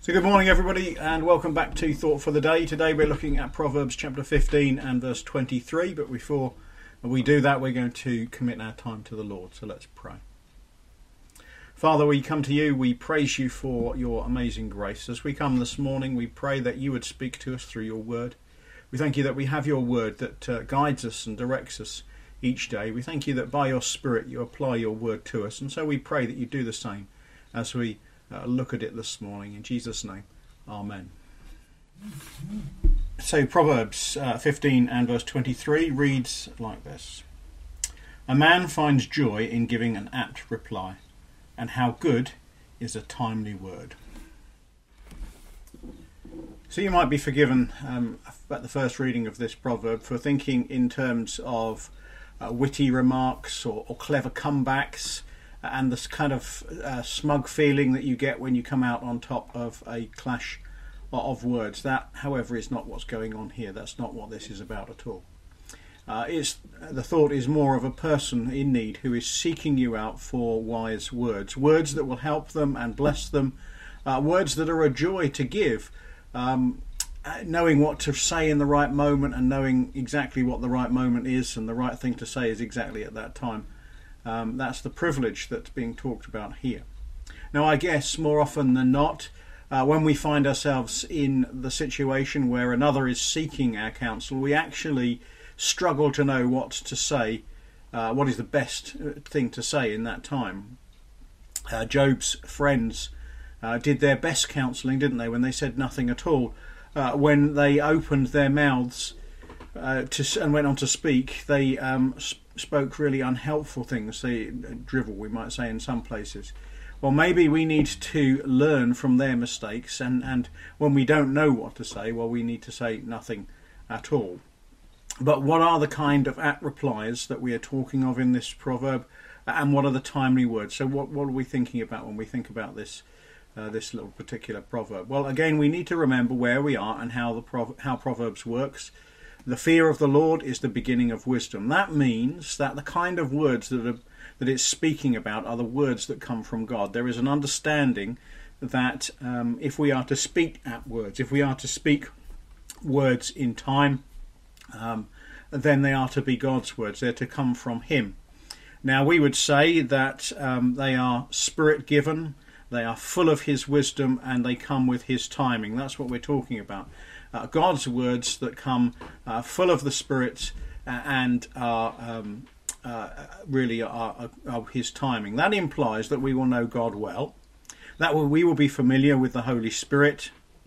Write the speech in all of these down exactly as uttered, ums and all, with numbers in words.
So good morning everybody and welcome back to Thought for the Day. Today we're looking at Proverbs chapter fifteen and verse twenty-three, but before we do that we're going to commit our time to the Lord. So let's pray. Father, we come to you, we praise you for your amazing grace. As we come this morning, we pray that you would speak to us through your word. We thank you that we have your word that uh, guides us and directs us each day. We thank you that by your Spirit you apply your word to us, and so we pray that you do the same as we Uh, look at it this morning. In Jesus' name, Amen. So Proverbs uh, fifteen and verse twenty-three reads like this: A man finds joy in giving an apt reply, and how good is a timely word. So you might be forgiven um, at the first reading of this proverb for thinking in terms of uh, witty remarks or, or clever comebacks, and this kind of uh, smug feeling that you get when you come out on top of a clash of words. That, however, is not what's going on here. That's not what this is about at all. Uh, it's, the thought is more of a person in need who is seeking you out for wise words, words that will help them and bless them, uh, words that are a joy to give, um, knowing what to say in the right moment and knowing exactly what the right moment is and the right thing to say is exactly at that time. Um, that's the privilege that's being talked about here. Now, I guess more often than not, uh, when we find ourselves in the situation where another is seeking our counsel, we actually struggle to know what to say, uh, what is the best thing to say in that time. Uh, Job's friends uh, did their best counselling, didn't they, when they said nothing at all. Uh, when they opened their mouths uh, to, and went on to speak, they um, sp- spoke really unhelpful things, they drivel, we might say, in some places. Well, maybe we need to learn from their mistakes, and, and when we don't know what to say, well, we need to say nothing at all. But what are the kind of apt replies that we are talking of in this proverb, and what are the timely words? So what, what are we thinking about when we think about this uh, this little particular proverb? Well, again, we need to remember where we are and how the prov- how Proverbs works. The fear of the Lord is the beginning of wisdom. That means that the kind of words that are, that it's speaking about are the words that come from God. There is an understanding that um, if we are to speak at words, if we are to speak words in time, um, then they are to be God's words. They're to come from Him. Now, we would say that um, they are Spirit-given, they are full of His wisdom, and they come with His timing. That's what we're talking about. Uh, God's words that come uh, full of the Spirit uh, and are um, uh, really are, are, are His timing. That implies that we will know God well, that we will be familiar with the Holy Spirit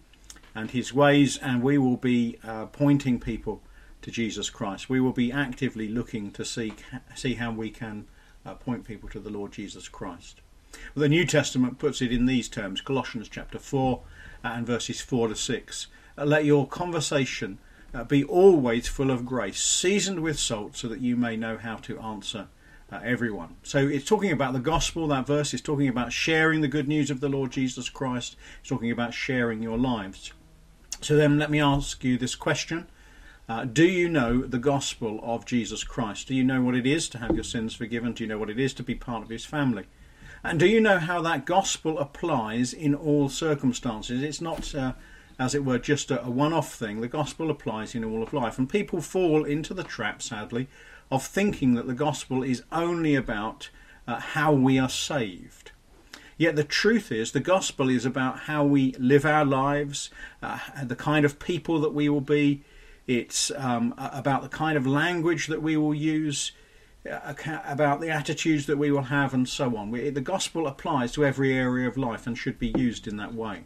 and His ways, and we will be uh, pointing people to Jesus Christ. We will be actively looking to see, see how we can uh, point people to the Lord Jesus Christ. Well, the New Testament puts it in these terms, Colossians chapter four and verses four to six. Let your conversation uh, be always full of grace, seasoned with salt, so that you may know how to answer uh, everyone. So it's talking about the gospel, that verse is talking about sharing the good news of the Lord Jesus Christ. It's talking about sharing your lives. So then let me ask you this question. Uh, do you know the gospel of Jesus Christ? Do you know what it is to have your sins forgiven? Do you know what it is to be part of His family? And do you know how that gospel applies in all circumstances? It's not Uh, as it were, just a, a one-off thing. The gospel applies in all of life. And people fall into the trap, sadly, of thinking that the gospel is only about uh, how we are saved. Yet the truth is, the gospel is about how we live our lives, uh, the kind of people that we will be. It's um, about the kind of language that we will use, uh, about the attitudes that we will have, and so on. We, the gospel applies to every area of life and should be used in that way.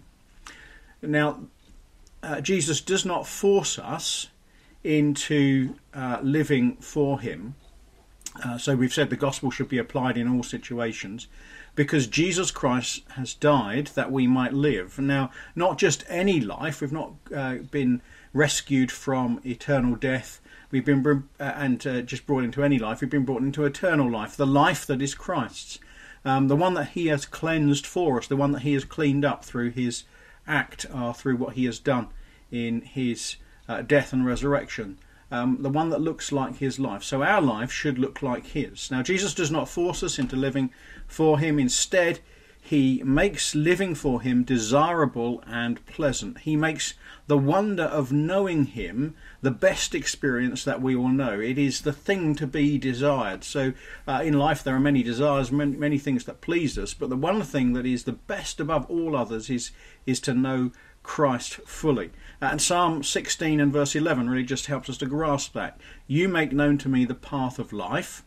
Now, Uh, Jesus does not force us into uh, living for Him. Uh, so we've said the gospel should be applied in all situations because Jesus Christ has died that we might live. Now, not just any life. We've not uh, been rescued from eternal death. We've been uh, and uh, just brought into any life. We've been brought into eternal life, the life that is Christ's, um, the one that He has cleansed for us, the one that He has cleaned up through His act uh, through what He has done in His uh, death and resurrection, um, the one that looks like His life. So our life should look like His. Now, Jesus does not force us into living for Him. Instead, He makes living for him desirable and pleasant. He makes the wonder of knowing him the best experience that we will know. It is the thing to be desired. So uh, in life there are many desires, many, many things that please us, but the one thing that is the best above all others is, is to know Christ fully. And Psalm sixteen and verse eleven really just helps us to grasp that. You make known to me the path of life,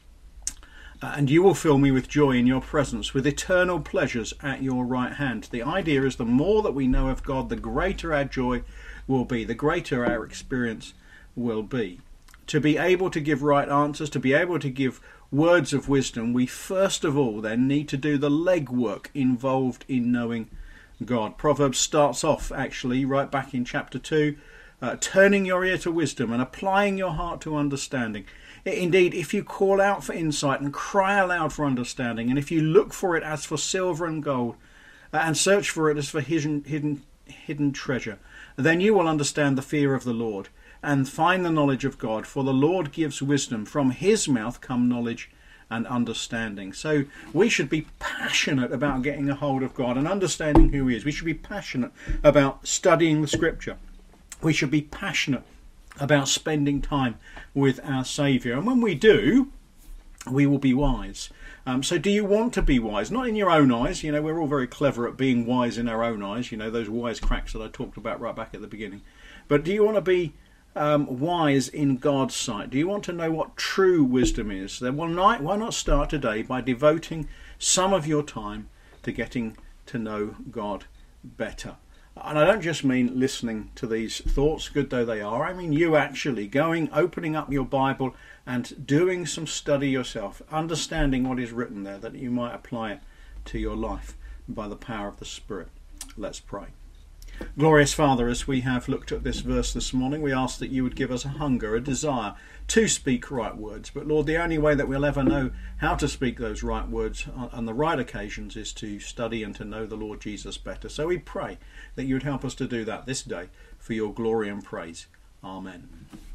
and you will fill me with joy in your presence, with eternal pleasures at your right hand. The idea is the more that we know of God, the greater our joy will be, the greater our experience will be. To be able to give right answers, to be able to give words of wisdom, we first of all then need to do the legwork involved in knowing God. Proverbs starts off actually right back in chapter two, uh, turning your ear to wisdom and applying your heart to understanding. Indeed, if you call out for insight and cry aloud for understanding, and if you look for it as for silver and gold, uh, and search for it as for hidden, hidden, hidden treasure, then you will understand the fear of the Lord and find the knowledge of God. For the Lord gives wisdom; from his mouth come knowledge and understanding. So we should be passionate about getting a hold of God and understanding who he is. We should be passionate about studying the scripture. We should be passionate about spending time with our Saviour. And when we do, we will be wise. Um, so do you want to be wise? Not in your own eyes. You know, we're all very clever at being wise in our own eyes. You know, those wise cracks that I talked about right back at the beginning. But do you want to be um, wise in God's sight? Do you want to know what true wisdom is? Then why not, why not start today by devoting some of your time to getting to know God better? And I don't just mean listening to these thoughts, good though they are. I mean you actually going, opening up your Bible and doing some study yourself, understanding what is written there, that you might apply it to your life by the power of the Spirit. Let's pray. Glorious Father, as we have looked at this verse this morning, we ask that you would give us a hunger, a desire to speak right words. But Lord, the only way that we'll ever know how to speak those right words on the right occasions is to study and to know the Lord Jesus better. So we pray that you would help us to do that this day for your glory and praise. Amen.